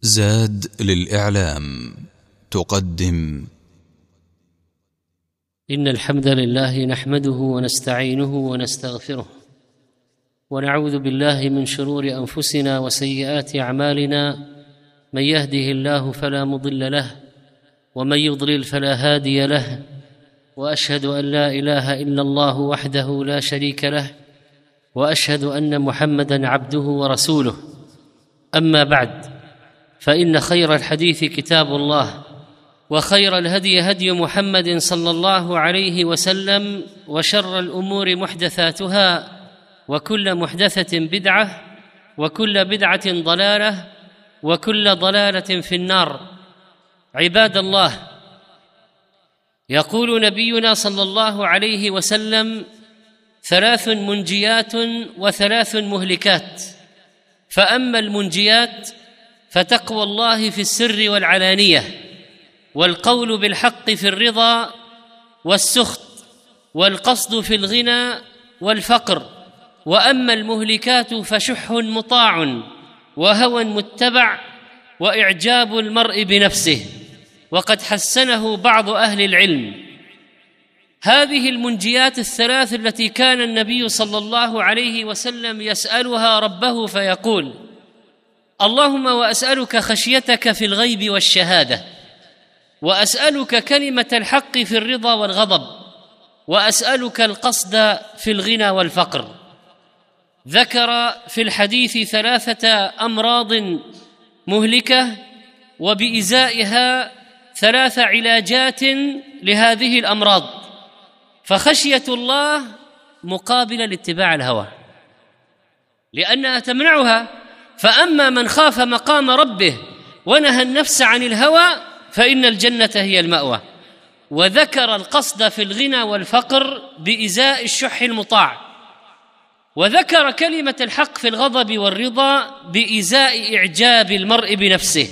زاد للإعلام تقدم. إن الحمد لله نحمده ونستعينه ونستغفره ونعوذ بالله من شرور أنفسنا وسيئات أعمالنا، من يهده الله فلا مضل له ومن يضلل فلا هادي له، وأشهد أن لا إله إلا الله وحده لا شريك له، وأشهد أن محمدًا عبده ورسوله. أما بعد، فإن خير الحديث كتاب الله، وخير الهدي هدي محمد صلى الله عليه وسلم، وشر الأمور محدثاتها، وكل محدثة بدعة، وكل بدعة ضلالة، وكل ضلالة في النار. عباد الله، يقول نبينا صلى الله عليه وسلم: 3 منجيات و3 مهلكات. فأما المنجيات فتقوى الله في السر والعلانية، والقول بالحق في الرضا والسخط، والقصد في الغنى والفقر. وأما المهلكات فشح مطاع، وهوى متبع، وإعجاب المرء بنفسه. وقد حسنه بعض أهل العلم. هذه المنجيات ال3 التي كان النبي صلى الله عليه وسلم يسألها ربه فيقول: اللهم وأسألك خشيتك في الغيب والشهادة، وأسألك كلمة الحق في الرضا والغضب، وأسألك القصد في الغنى والفقر. ذكر في الحديث 3 أمراض مهلكة، وبإزائها 3 علاجات لهذه الأمراض. فخشية الله مقابلة لاتباع الهوى، لأنها تمنعها. فأما من خاف مقام ربه ونهى النفس عن الهوى فإن الجنة هي المأوى. وذكر القصد في الغنى والفقر بإزاء الشح المطاع، وذكر كلمة الحق في الغضب والرضا بإزاء إعجاب المرء بنفسه.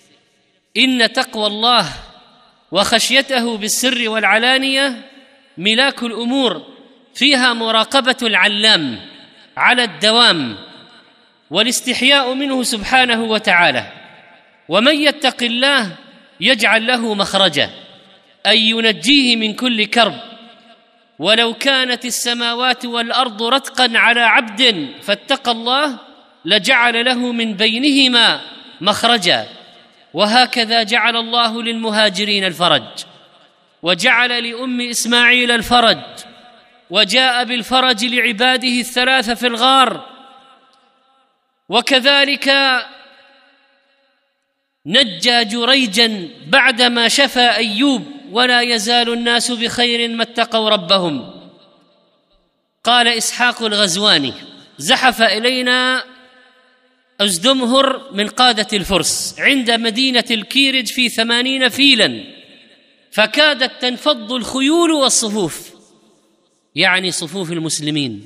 إن تقوى الله وخشيته بالسر والعلانية ملاك الأمور، فيها مراقبة العلام على الدوام، والاستحياء منه سبحانه وتعالى. ومن يتق الله يجعل له مخرجا، أي ينجيه من كل كرب. ولو كانت السماوات والأرض رتقا على عبد فاتقى الله لجعل له من بينهما مخرجا. وهكذا جعل الله للمهاجرين الفرج، وجعل لأم إسماعيل الفرج، وجاء بالفرج لعباده ال3 في الغار. وكذلك نجى جريجا بعدما شفى أيوب: ولا يزال الناس بخير ما اتقوا ربهم. قال إسحاق الغزواني: زحف إلينا أزدمهر من قادة الفرس عند مدينة الكيرج في 80 فيلا، فكادت تنفض الخيول والصفوف، يعني صفوف المسلمين.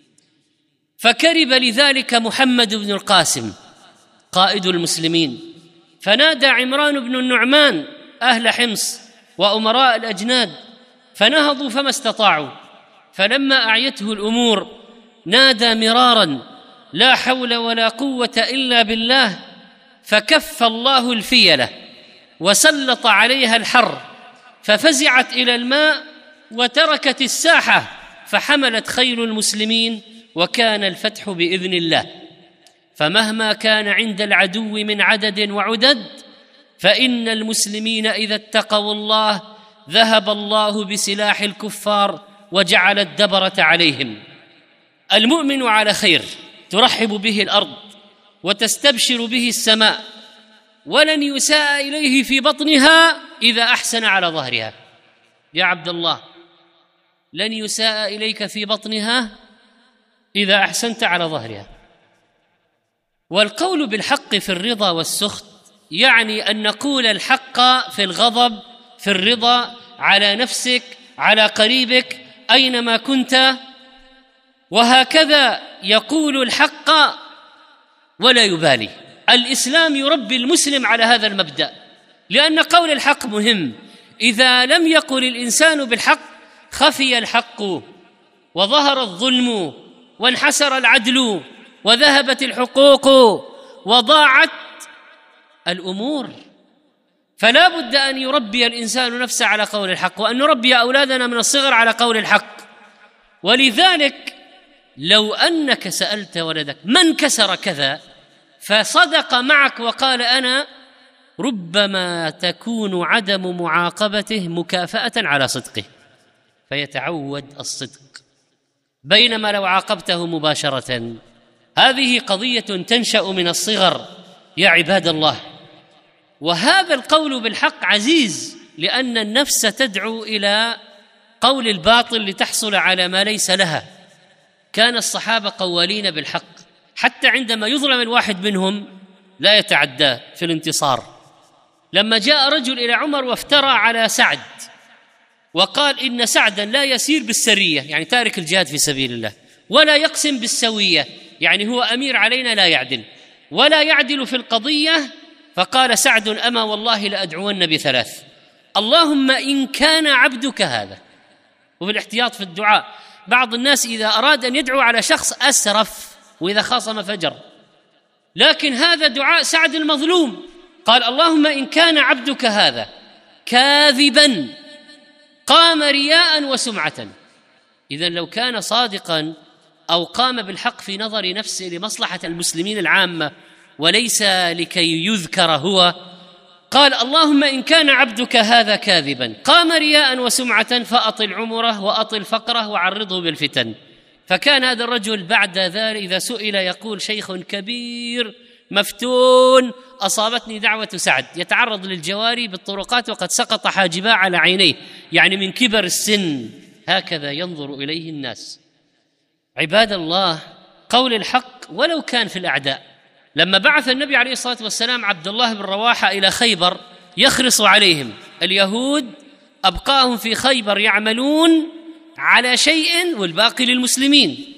فكرب لذلك محمد بن القاسم قائد المسلمين، فنادى عمران بن النعمان أهل حمص وأمراء الأجناد، فنهضوا فما استطاعوا. فلما أعيته الأمور نادى مرارا: لا حول ولا قوة إلا بالله. فكف الله الفيلة وسلط عليها الحر، ففزعت إلى الماء وتركت الساحة، فحملت خيل المسلمين، وكان الفتح بإذن الله. فمهما كان عند العدو من عدد وعدد، فإن المسلمين إذا اتقوا الله ذهب الله بسلاح الكفار وجعل الدبرة عليهم. المؤمن على خير ترحب به الأرض وتستبشر به السماء، ولن يساء إليه في بطنها إذا أحسن على ظهرها. يا عبد الله، لن يساء إليك في بطنها إذا أحسنت على ظهرها. والقول بالحق في الرضا والسخط يعني أن نقول الحق في الغضب، في الرضا، على نفسك، على قريبك، أينما كنت. وهكذا يقول الحق ولا يبالي. الإسلام يربي المسلم على هذا المبدأ، لأن قول الحق مهم. إذا لم يقل الإنسان بالحق خفي الحق، وظهر الظلم، وانحسر العدل، وذهبت الحقوق، وضاعت الأمور. فلا بد أن يربي الإنسان نفسه على قول الحق، وأن نربي أولادنا من الصغر على قول الحق. ولذلك لو أنك سألت ولدك من كسر كذا فصدق معك وقال أنا، ربما تكون عدم معاقبته مكافأة على صدقه فيتعود الصدق، بينما لو عاقبته مباشرة. هذه قضية تنشأ من الصغر يا عباد الله. وهذا القول بالحق عزيز، لأن النفس تدعو إلى قول الباطل لتحصل على ما ليس لها. كان الصحابة قوالين بالحق، حتى عندما يظلم الواحد منهم لا يتعدى في الانتصار. لما جاء رجل إلى عمر وافترى على سعد وقال إن سعدا لا يسير بالسرية، يعني تارك الجهاد في سبيل الله، ولا يقسم بالسوية، يعني هو أمير علينا لا يعدل، ولا يعدل في القضية، فقال سعد أما والله لأدعون بثلاث: اللهم إن كان عبدك هذا. وفي الاحتياط في الدعاء، بعض الناس إذا أراد أن يدعو على شخص أسرف، وإذا خاصم فجر، لكن هذا دعاء سعد المظلوم. قال اللهم إن كان عبدك هذا كاذبا قام رياء وسمعة. إذن لو كان صادقا أو قام بالحق في نظر نفسه لمصلحة المسلمين العامة وليس لكي يذكر هو، قال اللهم إن كان عبدك هذا كاذبا قام رياء وسمعة فأطل عمره وأطل فقره وعرضه بالفتن. فكان هذا الرجل بعد ذلك إذا سئل يقول شيخ كبير مفتون أصابتني دعوة سعد، يتعرض للجواري بالطرقات وقد سقط حاجبا على عينيه، يعني من كبر السن. هكذا ينظر إليه الناس. عباد الله، قول الحق ولو كان في الأعداء. لما بعث النبي عليه الصلاة والسلام عبد الله بن رواحة إلى خيبر يخرص عليهم، اليهود أبقاهم في خيبر يعملون على شيء والباقي للمسلمين.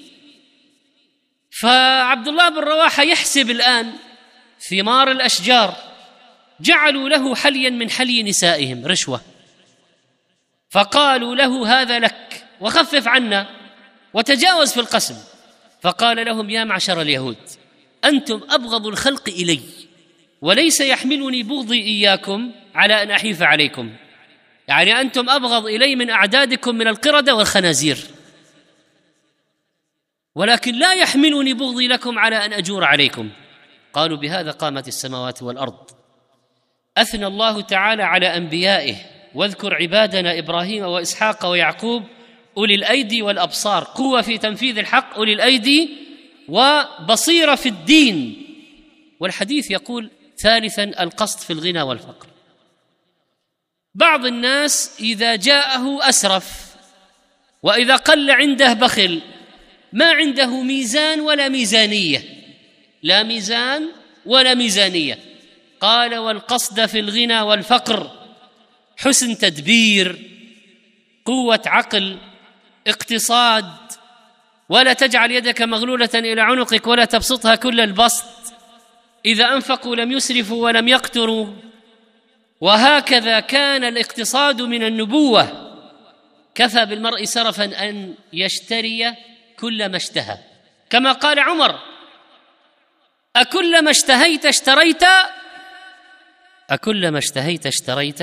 فعبد الله بن رواحة يحسب الآن ثمار الأشجار، جعلوا له حليا من حلي نسائهم رشوة، فقالوا له هذا لك وخفف عنا وتجاوز في القسم. فقال لهم يا معشر اليهود أنتم أبغض الخلق إلي، وليس يحملني بغضي إياكم على أن أحيف عليكم، يعني أنتم أبغض إلي من أعدادكم من القردة والخنازير، ولكن لا يحملني بغضي لكم على أن أجور عليكم. قالوا بهذا قامت السماوات والأرض. أثنى الله تعالى على أنبيائه: واذكر عبادنا إبراهيم وإسحاق ويعقوب أولي الأيدي والأبصار، قوة في تنفيذ الحق، أولي الأيدي وبصيرة في الدين. والحديث يقول ثالثا القصد في الغنى والفقر. بعض الناس إذا جاءه أسرف، وإذا قل عنده بخل، ما عنده ميزان ولا ميزانية، لا ميزان ولا ميزانية. قال والقصد في الغنى والفقر حسن تدبير، قوة عقل، اقتصاد، ولا تجعل يدك مغلولة إلى عنقك ولا تبسطها كل البسط، إذا أنفقوا لم يسرفوا ولم يقتروا. وهكذا كان الاقتصاد من النبوة. كفى بالمرء سرفا أن يشتري كل ما اشتهى، كما قال عمر: أكلما اشتهيت اشتريت، أكلما اشتهيت اشتريت.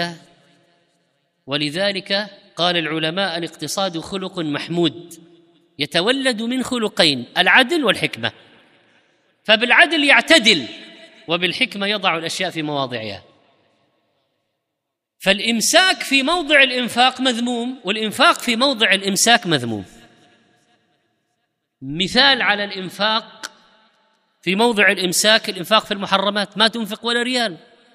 ولذلك قال العلماء الاقتصاد خلق محمود يتولد من خلقين: العدل والحكمة. فبالعدل يعتدل، وبالحكمة يضع الأشياء في مواضعها. فالإمساك في موضع الإنفاق مذموم، والإنفاق في موضع الإمساك مذموم. مثال على الإنفاق في موضع الإمساك: الإنفاق في المحرمات، ما تنفق ولا ريال.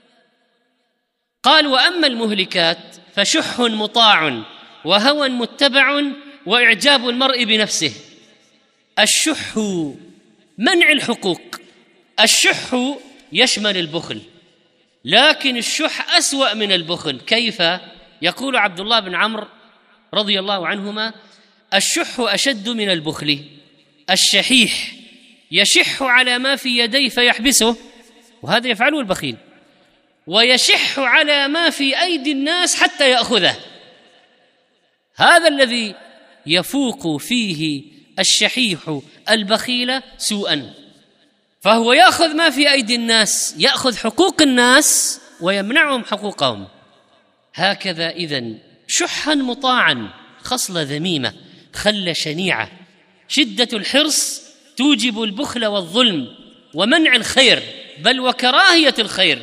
قال: وأما المهلكات فشح مطاع وهوى متبع وإعجاب المرء بنفسه. الشح منع الحقوق، الشح يشمل البخل، لكن الشح أسوأ من البخل. كيف؟ يقول عبد الله بن عمرو رضي الله عنهما: الشح أشد من البخل. الشحيح يشح على ما في يديه فيحبسه، وهذا يفعله البخيل، ويشح على ما في أيدي الناس حتى يأخذه. هذا الذي يفوق فيه الشحيح البخيل سوءا. فهو يأخذ ما في أيدي الناس، يأخذ حقوق الناس ويمنعهم حقوقهم. هكذا إذن شحا مطاعا، خصلة ذميمة، خلة شنيعة. شدة الحرص توجب البخل والظلم ومنع الخير، بل وكراهية الخير.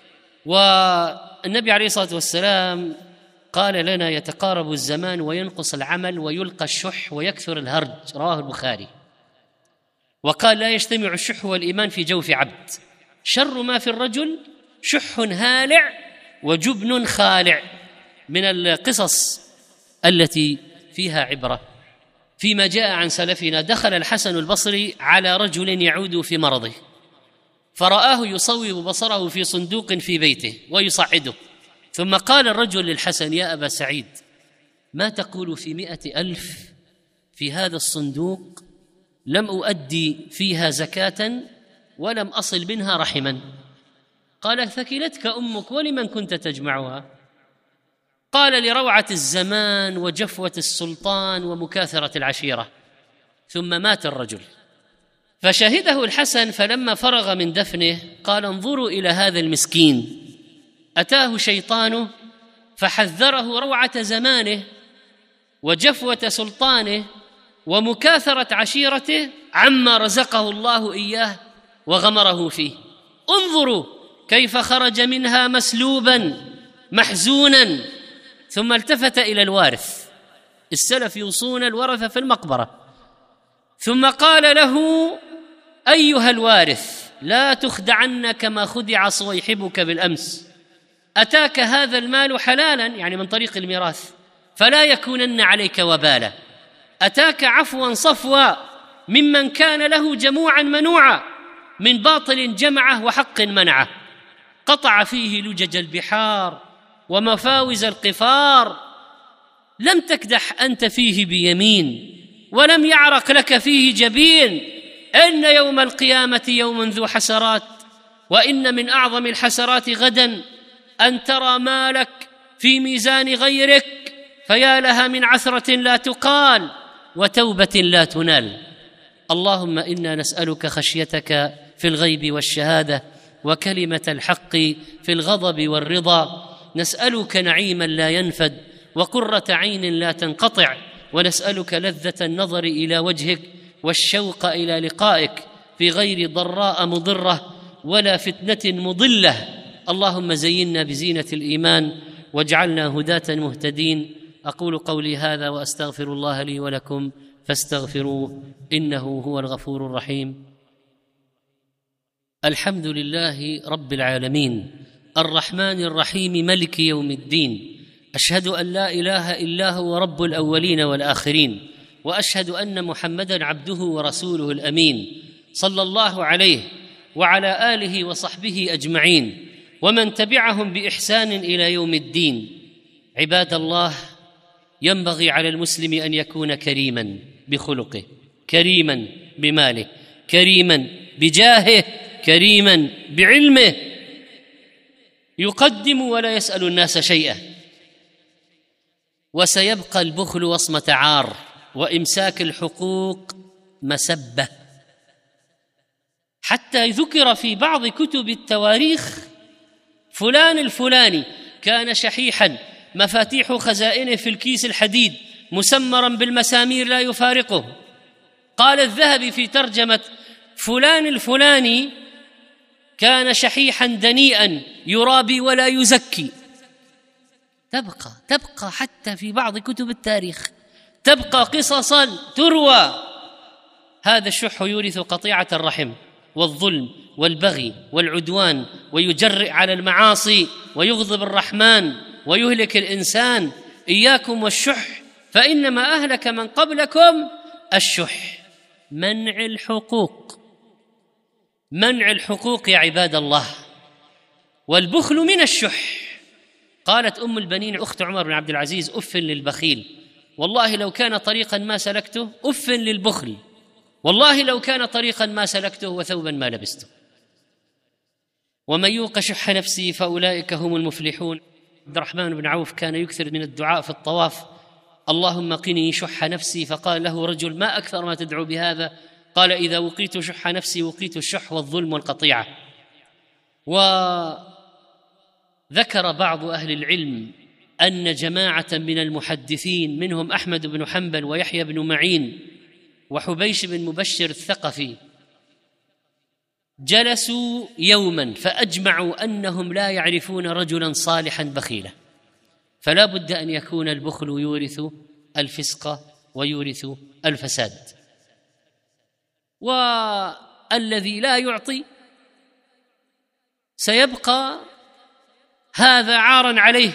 والنبي عليه الصلاة والسلام قال لنا: يتقارب الزمان وينقص العمل ويلقى الشح ويكثر الهرج، رواه البخاري. وقال: لا يجتمع الشح والإيمان في جوف عبد، شر ما في الرجل شح هالع وجبن خالع، من القصص التي فيها عبرة. فيما جاء عن سلفنا: دخل الحسن البصري على رجل يعود في مرضه، فرآه يصوب بصره في صندوق في بيته ويصعده، ثم قال الرجل للحسن: يا أبا سعيد، ما تقول في 100,000 في هذا الصندوق لم أؤدي فيها زكاة ولم أصل منها رحما؟ قال: ثكلتك أمك، ولمن كنت تجمعها؟ قال: لروعة الزمان وجفوة السلطان ومكاثرة العشيرة. ثم مات الرجل، فشهده الحسن، فلما فرغ من دفنه قال: انظروا إلى هذا المسكين، أتاه شيطانه فحذره روعة زمانه وجفوة سلطانه ومكاثرة عشيرته عما رزقه الله إياه وغمره فيه. انظروا كيف خرج منها مسلوبا محزونا. ثم التفت إلى الوارث، السلف يوصون الورثة في المقبرة، ثم قال له: أيها الوارث، لا تخدعن كما خدع صويحبك بالأمس، أتاك هذا المال حلالا، يعني من طريق الميراث، فلا يكونن عليك وبالا. أتاك عفوا صفوا ممن كان له جموعا منوعا، من باطل جمعه وحق منعه، قطع فيه لجج البحار ومفاوز القفار، لم تكدح أنت فيه بيمين ولم يعرق لك فيه جبين. إن يوم القيامة يوم ذو حسرات، وإن من أعظم الحسرات غدا أن ترى مالك في ميزان غيرك، فيا لها من عثرة لا تقال وتوبة لا تنال. اللهم إنا نسألك خشيتك في الغيب والشهادة، وكلمة الحق في الغضب والرضا. نسألك نعيما لا ينفد وقرة عين لا تنقطع، ونسألك لذة النظر إلى وجهك والشوق إلى لقائك في غير ضراء مضرة ولا فتنة مضلة. اللهم زينا بزينة الإيمان واجعلنا هداة مهتدين. أقول قولي هذا وأستغفر الله لي ولكم فاستغفروه إنه هو الغفور الرحيم. الحمد لله رب العالمين الرحمن الرحيم ملك يوم الدين. أشهد أن لا إله إلا هو رب الأولين والآخرين، وأشهد أن محمدًا عبده ورسوله الأمين، صلى الله عليه وعلى آله وصحبه أجمعين ومن تبعهم بإحسان إلى يوم الدين. عباد الله، ينبغي على المسلم أن يكون كريماً بخلقه، كريماً بماله، كريماً بجاهه، كريماً بعلمه، يقدم ولا يسأل الناس شيئا. وسيبقى البخل وصمة عار، وإمساك الحقوق مسبة، حتى ذكر في بعض كتب التواريخ: فلان الفلاني كان شحيحا، مفاتيح خزائنه في الكيس الحديد مسمرا بالمسامير لا يفارقه. قال الذهبي في ترجمة: فلان الفلاني كان شحيحا دنيئا يرابي ولا يزكي. تبقى حتى في بعض كتب التاريخ، تبقى قصصا تروى. هذا الشح يورث قطيعة الرحم والظلم والبغي والعدوان، ويجرئ على المعاصي ويغضب الرحمن ويهلك الإنسان. إياكم والشح، فإنما أهلك من قبلكم الشح. منع الحقوق يا عباد الله، والبخل من الشح. قالت أم البنين أخت عمر بن عبد العزيز: أف للبخيل، والله لو كان طريقا ما سلكته. أف للبخل، والله لو كان طريقا ما سلكته وثوبا ما لبسته. ومن يوق شح نفسه فأولئك هم المفلحون. عبد الرحمن بن عوف كان يكثر من الدعاء في الطواف: اللهم قني شح نفسي. فقال له رجل: ما أكثر ما تدعو بهذا؟ قال: إذا وقيت شح نفسي وقيت الشح والظلم والقطيعة. وذكر بعض أهل العلم أن جماعة من المحدثين منهم أحمد بن حنبل ويحيى بن معين وحبيش بن مبشر الثقفي جلسوا يوما فأجمعوا أنهم لا يعرفون رجلا صالحا بخيلا، فلا بد أن يكون البخل يورث الفسق ويورث الفساد، والذي لا يعطي سيبقى هذا عارا عليه.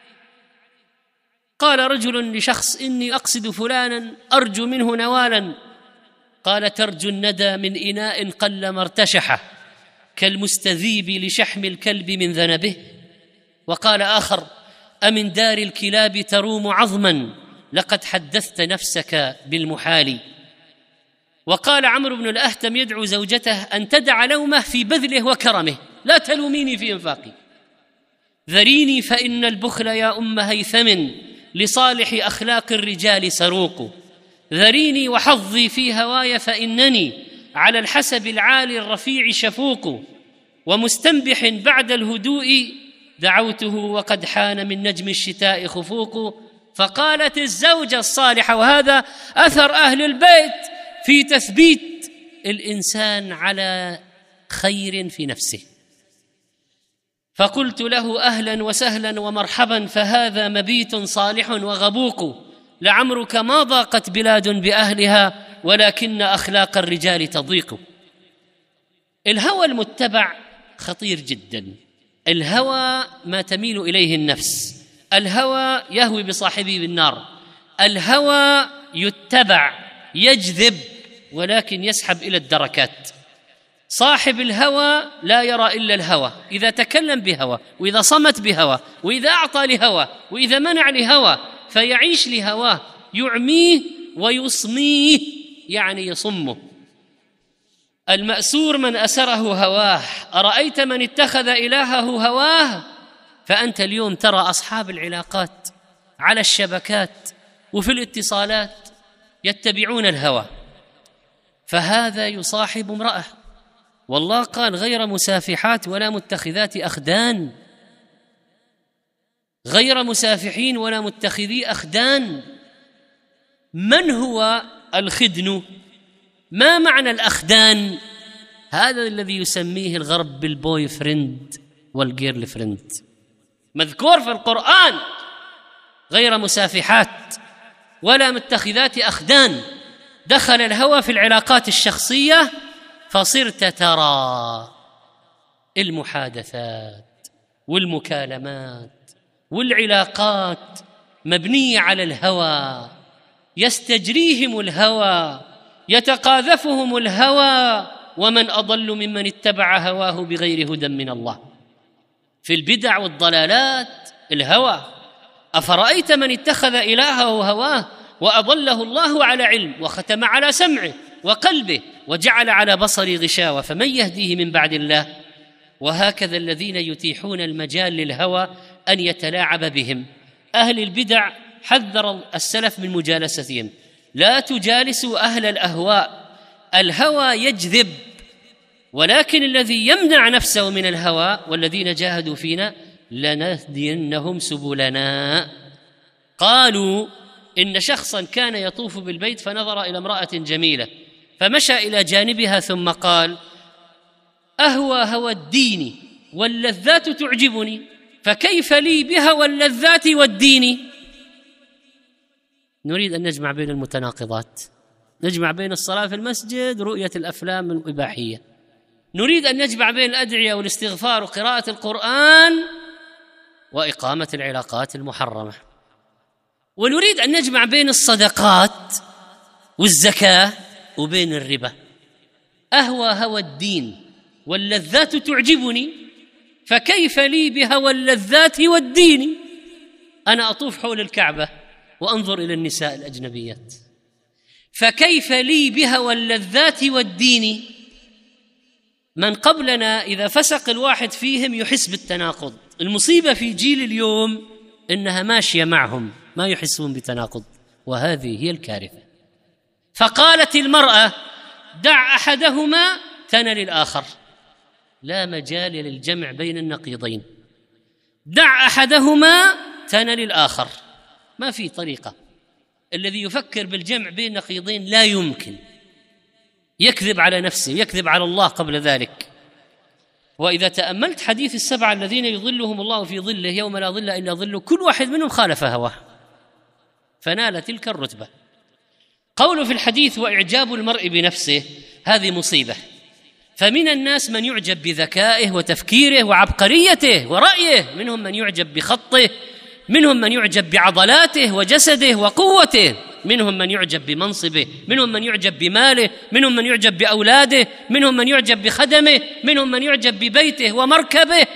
قال رجل لشخص: إني أقصد فلانا أرجو منه نوالا. قال: ترجو الندى من إناء قل مرتشحه كالمستذيب لشحم الكلب من ذنبه. وقال آخر: أمن دار الكلاب تروم عظما لقد حدثت نفسك بالمحال. وقال عمرو بن الأهتم يدعو زوجته أن تدع لومه في بذله وكرمه، لا تلوميني في إنفاقي. ذريني فإن البخل يا أم هيثم لصالح أخلاق الرجال سروق. ذريني وحظي في هواي فإنني على الحسب العالي الرفيع شفوق. ومستنبح بعد الهدوء دعوته وقد حان من نجم الشتاء خفوق. فقالت الزوجة الصالحة، وهذا أثر أهل البيت في تثبيت الإنسان على خير في نفسه، فقلت له: أهلا وسهلا ومرحبا، فهذا مبيت صالح وغبوق. لعمرك ما ضاقت بلاد بأهلها ولكن أخلاق الرجال تضيق. الهوى المتبع خطير جدا. الهوى ما تميل إليه النفس، الهوى يهوي بصاحبه بالنار. الهوى يتبع يجذب ولكن يسحب إلى الدركات. صاحب الهوى لا يرى إلا الهوى، إذا تكلم بهوى، وإذا صمت بهوى، وإذا أعطى لهوى، وإذا منع لهوى، فيعيش لهواه، يعميه ويصميه، يعني يصمه. المأسور من أسره هواه. أرأيت من اتخذ إلهه هواه؟ فأنت اليوم ترى أصحاب العلاقات على الشبكات وفي الاتصالات يتبعون الهوى، فهذا يصاحب امرأة، والله قال: غير مسافحات ولا متخذات أخدان، غير مسافحين ولا متخذي أخدان. من هو الخدن؟ ما معنى الأخدان؟ هذا الذي يسميه الغرب بالبوي فريند والجيرل فريند، مذكور في القرآن: غير مسافحات ولا متخذات أخدان. دخل الهوى في العلاقات الشخصية فصرت ترى المحادثات والمكالمات والعلاقات مبنية على الهوى، يستجريهم الهوى، يتقاذفهم الهوى. ومن أضل ممن اتبع هواه بغير هدى من الله. في البدع والضلالات الهوى. أفرأيت من اتخذ إلهه هواه وأضله الله على علم وختم على سمعه وقلبه وجعل على بصره غشاوة فمن يهديه من بعد الله. وهكذا الذين يتيحون المجال للهوى أن يتلاعب بهم. أهل البدع حذر السلف من مجالستهم: لا تجالسوا أهل الأهواء، الهوى يجذب، ولكن الذي يمنع نفسه من الهوى والذين جاهدوا فينا لنهدينهم سبلنا. قالوا إن شخصا كان يطوف بالبيت فنظر إلى امرأة جميلة فمشى إلى جانبها ثم قال: أهوى هوى الدين واللذات تعجبني، فكيف لي بهوى اللذات والدين؟ نريد أن نجمع بين المتناقضات، نجمع بين الصلاة في المسجد ورؤية الأفلام الإباحية، نريد أن نجمع بين الأدعية والاستغفار وقراءة القرآن وإقامة العلاقات المحرمة، ونريد أن نجمع بين الصدقات والزكاة وبين الربا. أهوى هوى الدين واللذات تعجبني، فكيف لي بهوى اللذات والدين؟ أنا أطوف حول الكعبة وأنظر إلى النساء الأجنبيات، فكيف لي بهوى اللذات والدين؟ من قبلنا إذا فسق الواحد فيهم يحس بالتناقض. المصيبة في جيل اليوم إنها ماشية معهم، ما يحسون بتناقض، وهذه هي الكارثة. فقالت المرأة: دع أحدهما تنل الآخر، لا مجال للجمع بين النقيضين. دع أحدهما تنل الآخر، ما في طريقة. الذي يفكر بالجمع بين النقيضين لا يمكن، يكذب على نفسه، يكذب على الله قبل ذلك. وإذا تأملت حديث السبعة الذين يظلهم الله في ظله يوم لا ظل إلا ظله، كل واحد منهم خالف هواه فنال تلك الرتبة. قوله في الحديث وإعجاب المرء بنفسه، هذه مصيبة. فمن الناس من يعجب بذكائه وتفكيره وعبقريته ورأيه، منهم من يعجب بخطه، منهم من يعجب بعضلاته وجسده وقوته، منهم من يعجب بمنصبه، منهم من يعجب بماله، منهم من يعجب بأولاده، منهم من يعجب بخدمه، منهم من يعجب ببيته ومركبه.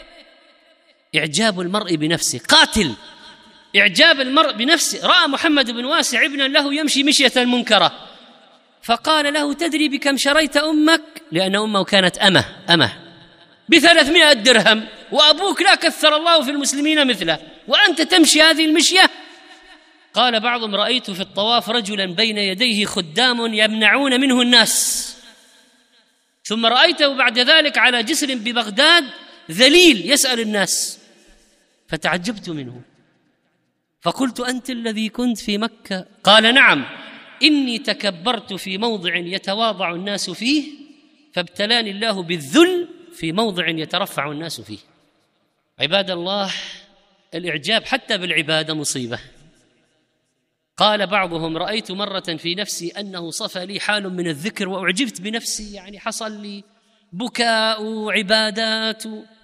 إعجاب المرء بنفسه قاتل. إعجاب المرء بنفسه. رأى محمد بن واسع ابنا له يمشي مشية منكرة، فقال له تدري بكم شريت أمك؟ لأن أمه كانت أمه ب300 درهم، وأبوك لا كثر الله في المسلمين مثله، وأنت تمشي هذه المشية؟ قال بعضهم رأيت في الطواف رجلا بين يديه خدام يمنعون منه الناس، ثم رأيته بعد ذلك على جسر ببغداد ذليل يسأل الناس، فتعجبت منه فقلت أنت الذي كنت في مكة؟ قال نعم، إني تكبرت في موضع يتواضع الناس فيه، فابتلاني الله بالذل في موضع يترفع الناس فيه. عباد الله، الإعجاب حتى بالعبادة مصيبة. قال بعضهم رأيت مرة في نفسي أنه صفى لي حال من الذكر وأعجبت بنفسي، يعني حصل لي بكاء وعبادات.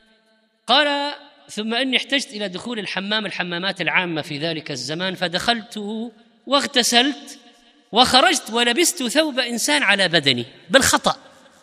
قال ثم إني احتجت إلى دخول الحمامات العامة في ذلك الزمان، فدخلت واغتسلت وخرجت ولبست ثوب إنسان على بدني بالخطأ،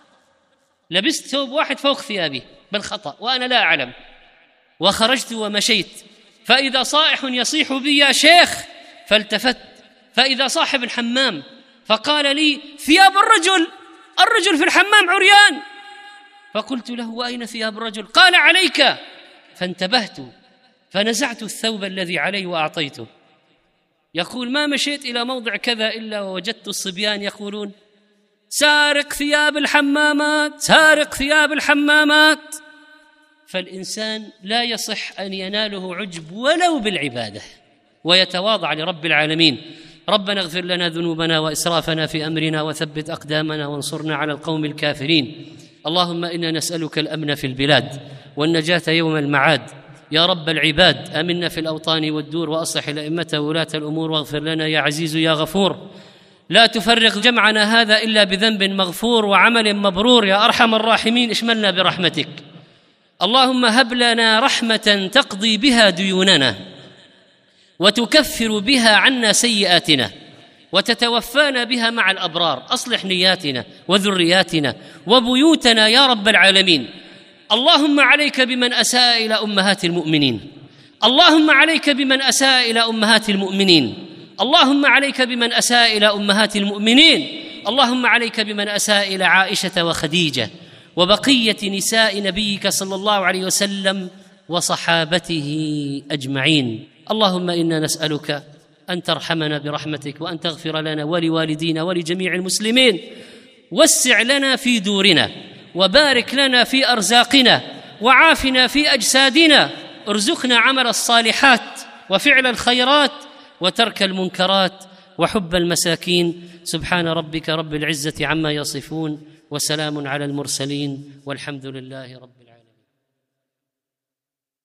لبست ثوب واحد فوق ثيابي بالخطأ وأنا لا أعلم، وخرجت ومشيت، فإذا صائح يصيح بي يا شيخ، فالتفت فإذا صاحب الحمام فقال لي ثياب الرجل في الحمام عريان. فقلت له وأين ثياب الرجل؟ قال عليك. فانتبهت فنزعت الثوب الذي علي وأعطيته. يقول ما مشيت إلى موضع كذا إلا ووجدت الصبيان يقولون سارق ثياب الحمامات، سارق ثياب الحمامات. فالإنسان لا يصح أن يناله عجب ولو بالعبادة، ويتواضع لرب العالمين. ربنا اغفر لنا ذنوبنا وإسرافنا في أمرنا وثبت أقدامنا وانصرنا على القوم الكافرين. اللهم إنا نسألك الأمن في البلاد والنجاة يوم المعاد. يا رب العباد أمنا في الأوطان والدور، وأصلح الأئمة وولاة الأمور، واغفر لنا يا عزيز يا غفور. لا تفرق جمعنا هذا إلا بذنب مغفور وعمل مبرور. يا أرحم الراحمين اشملنا برحمتك. اللهم هب لنا رحمة تقضي بها ديوننا وتكفر بها عنا سيئاتنا وتتوفانا بها مع الأبرار. أصلح نياتنا وذرياتنا وبيوتنا يا رب العالمين. اللهم عليك بمن أساء إلى أمهات المؤمنين، اللهم عليك بمن أساء إلى أمهات المؤمنين، اللهم عليك بمن أساء إلى أمهات المؤمنين، اللهم عليك بمن أساء إلى عائشة وخديجة وبقية نساء نبيك صلى الله عليه وسلم وصحابته أجمعين. اللهم إنا نسألك أن ترحمنا برحمتك، وأن تغفر لنا ولوالدينا ولجميع المسلمين. وسع لنا في دورنا، وبارك لنا في أرزاقنا، وعافنا في أجسادنا. ارزقنا عمل الصالحات وفعل الخيرات وترك المنكرات وحب المساكين. سبحان ربك رب العزة عما يصفون، وسلام على المرسلين، والحمد لله رب العالمين.